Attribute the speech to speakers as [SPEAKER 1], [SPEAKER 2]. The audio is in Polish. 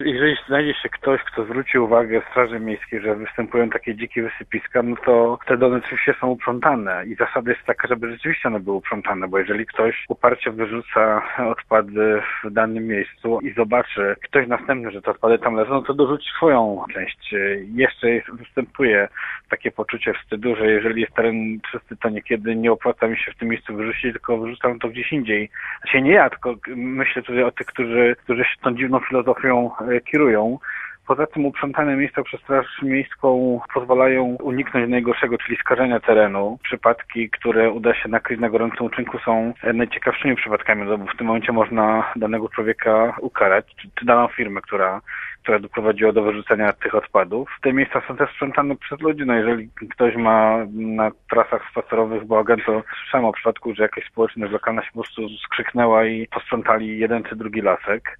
[SPEAKER 1] Jeżeli znajdzie się ktoś, kto zwróci uwagę Straży Miejskiej, że występują takie dzikie wysypiska, no to wtedy one oczywiście są uprzątane i zasada jest taka, żeby rzeczywiście one były uprzątane, bo jeżeli ktoś uparcie wyrzuca odpady w danym miejscu i zobaczy ktoś następny, że te odpady tam leżą, no to dorzuci swoją część. Jeszcze występuje takie poczucie wstydu, że jeżeli jest teren czysty, to niekiedy nie opłaca mi się w tym miejscu wyrzucić, tylko wyrzucam to gdzieś indziej. Znaczy nie ja, tylko myślę tutaj o tych, którzy się tą dziwną filozofią kierują. Poza tym uprzątane miejsca przez Straż Miejską pozwalają uniknąć najgorszego, czyli skażenia terenu. Przypadki, które uda się nakryć na gorącym uczynku, są najciekawszymi przypadkami, bo w tym momencie można danego człowieka ukarać, czy daną firmę, która doprowadziła do wyrzucenia tych odpadów. Te miejsca są też sprzątane przez ludzi. No jeżeli ktoś ma na trasach spacerowych bałagan, to słyszałem o przypadku, że jakaś społeczność lokalna się po prostu skrzyknęła i posprzątali jeden czy drugi lasek.